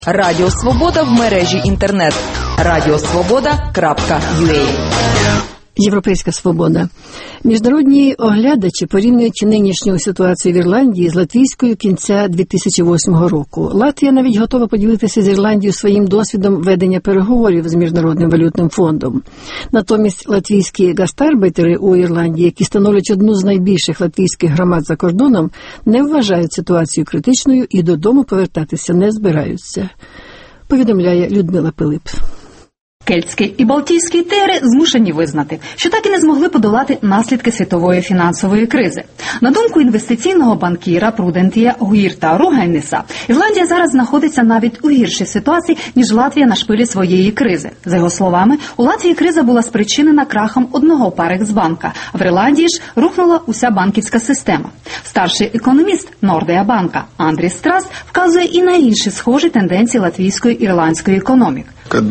Радіо Свобода в мережі інтернет. radiosvoboda.ua. Європейська свобода. Міжнародні оглядачі порівнюють нинішню ситуацію в Ірландії з латвійською кінця 2008 року. Латвія навіть готова поділитися з Ірландією своїм досвідом ведення переговорів з Міжнародним валютним фондом. Натомість латвійські гастарбайтери у Ірландії, які становлять одну з найбільших латвійських громад за кордоном, не вважають ситуацію критичною і додому повертатися не збираються. Повідомляє Людмила Пилип. Кельтські і балтійські тери змушені визнати, що так і не змогли подолати наслідки світової фінансової кризи. На думку інвестиційного банкіра Прудентія Гуірта Ругайниса, Ірландія зараз знаходиться навіть у гіршій ситуації, ніж Латвія на шпилі своєї кризи. За його словами, у Латвії криза була спричинена крахом одного Парексбанка, а в Ірландії ж рухнула уся банківська система. Старший економіст Нордеа банка Андрій Страс вказує і на інші схожі тенденції латвійської і ірландської економік.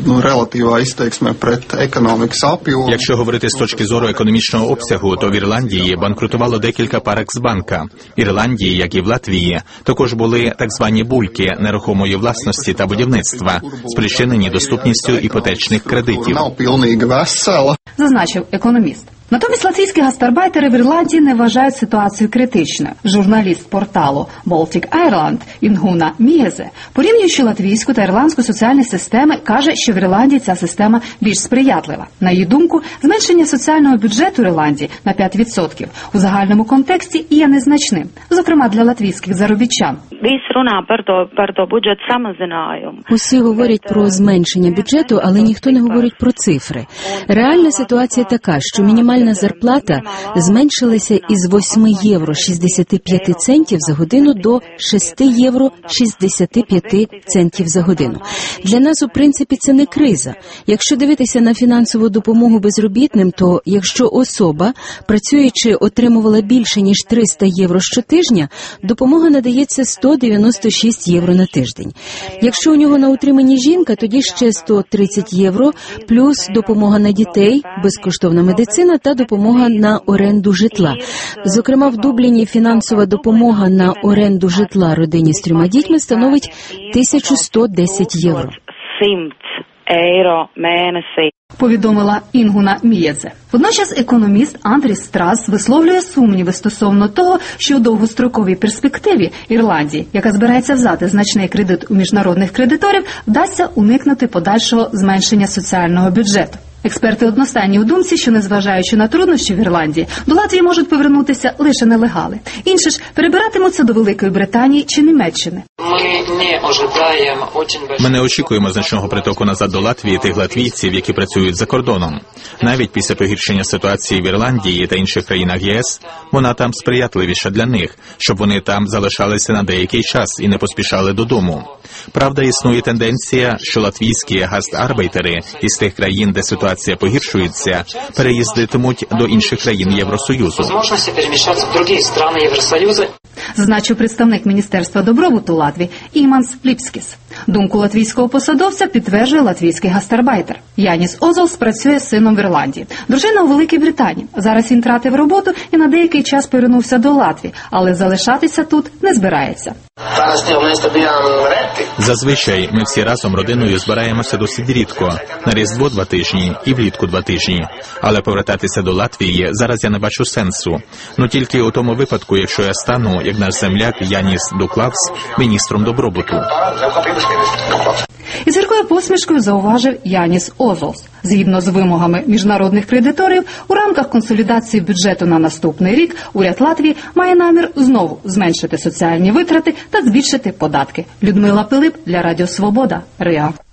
Якщо говорити з точки зору економічного обсягу, то в Ірландії банкрутувало декілька Парексбанка. В Ірландії, як і в Латвії, також були так звані бульки нерухомої власності та будівництва, спричинені доступністю іпотечних кредитів. Зазначив економіст. Натомість латвійські гастарбайтери в Ірландії не вважають ситуацію критичною. Журналіст порталу Baltic Ireland Інгуна Мієзе, порівнюючи латвійську та ірландську соціальні системи, каже, що в Ірландії ця система більш сприятлива. На її думку, зменшення соціального бюджету Ірландії на 5% у загальному контексті є незначним, зокрема для латвійських заробітчан. Усі говорять про зменшення бюджету, але ніхто не говорить про цифри. Реальна ситуація така, що мінімальна зарплата зменшилася із 8 євро 65 центів за годину до 6 євро 65 центів за годину. Для нас, у принципі, це не криза. Якщо дивитися на фінансову допомогу безробітним, то якщо особа, працюючи, отримувала більше, ніж 300 євро щотижня, допомога надається 196 євро на тиждень. Якщо у нього на утриманні жінка, тоді ще 130 євро, плюс допомога на дітей, безкоштовна медицина та допомога на оренду житла. Зокрема, в Дубліні фінансова допомога на оренду житла родині з 3 дітьми становить 1110 євро. Повідомила Інгуна Мієзе. Водночас економіст Андрій Страс висловлює сумніви стосовно того, що у довгостроковій перспективі Ірландії, яка збирається взяти значний кредит у міжнародних кредиторів, вдасться уникнути подальшого зменшення соціального бюджету. Експерти одностайні у думці, що незважаючи на труднощі в Ірландії, до Латвії можуть повернутися лише нелегали. Інші ж перебиратимуться до Великої Британії чи Німеччини. Ми не очікуємо значного притоку назад до Латвії тих латвійців, які працюють за кордоном. Навіть після погіршення ситуації в Ірландії та інших країнах ЄС, вона там сприятливіша для них, щоб вони там залишалися на деякий час і не поспішали додому. Правда, існує тенденція, що латвійські гастарбайтери із тих країн, де ситуація погіршується, переїздитимуть до інших країн Євросоюзу. Зазначив представник Міністерства добробуту Латвії Іманс Ліпскіс. Думку латвійського посадовця підтверджує латвійський гастарбайтер. Яніс Озолс працює з сином в Ірландії. Дружина у Великій Британії. Зараз він втратив роботу і на деякий час повернувся до Латвії, але залишатися тут не збирається. Зазвичай ми всі разом родиною збираємося досить рідко. На Різдво 2 тижні і влітку 2 тижні. Але повертатися до Латвії зараз я не бачу сенсу. Ну тільки у тому випадку, якщо я стану, як наш земляк Яніс Дуклавс, міністром добробуту. Із гіркою посмішкою зауважив Яніс Озолс. Згідно з вимогами міжнародних кредиторів, у рамках консолідації бюджету на наступний рік уряд Латвії має намір знову зменшити соціальні витрати та збільшити податки. Людмила Пилип для Радіо Свобода, Рига.